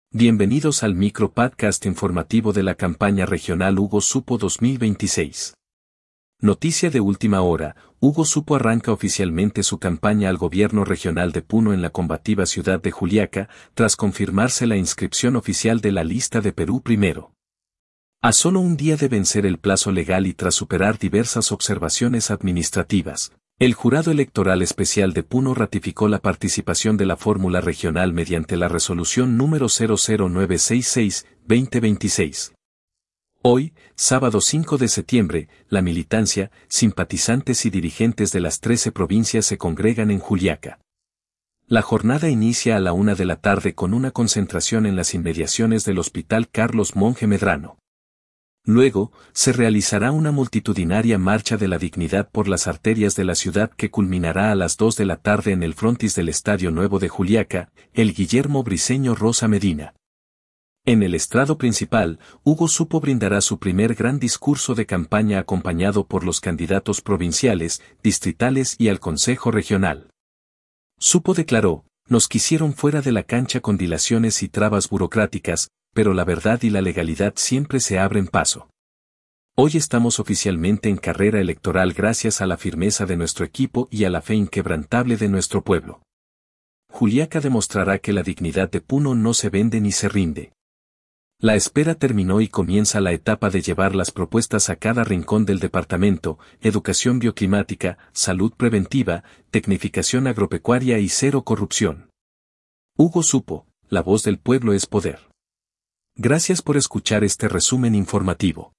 Bienvenidos al micro podcast informativo de la campaña regional Hugo Supo 2026. Noticia de última hora: Hugo Supo arranca oficialmente su campaña al gobierno regional de Puno en la combativa ciudad de Juliaca, tras confirmarse la inscripción oficial de la lista de Perú Primero. A solo un día de vencer el plazo legal y tras superar diversas observaciones administrativas, el Jurado Electoral Especial de Puno ratificó la participación de la fórmula regional mediante la resolución número 00966-2026. Hoy, sábado 5 de septiembre, la militancia, simpatizantes y dirigentes de las 13 provincias se congregan en Juliaca. La jornada inicia a la 1 de la tarde con una concentración en las inmediaciones del Hospital Carlos Monge Medrano. Luego, se realizará una multitudinaria marcha de la dignidad por las arterias de la ciudad que culminará a las 2 de la tarde en el frontis del Estadio Nuevo de Juliaca, el Guillermo Briceño Rosa Medina. En el estrado principal, Hugo Supo brindará su primer gran discurso de campaña acompañado por los candidatos provinciales, distritales y al Consejo Regional. Supo declaró: "Nos quisieron fuera de la cancha con dilaciones y trabas burocráticas, pero la verdad y la legalidad siempre se abren paso. Hoy estamos oficialmente en carrera electoral gracias a la firmeza de nuestro equipo y a la fe inquebrantable de nuestro pueblo. Juliaca demostrará que la dignidad de Puno no se vende ni se rinde. La espera terminó y comienza la etapa de llevar las propuestas a cada rincón del departamento: educación bioclimática, salud preventiva, tecnificación agropecuaria y cero corrupción". Hugo Supo: la voz del pueblo es poder. Gracias por escuchar este resumen informativo.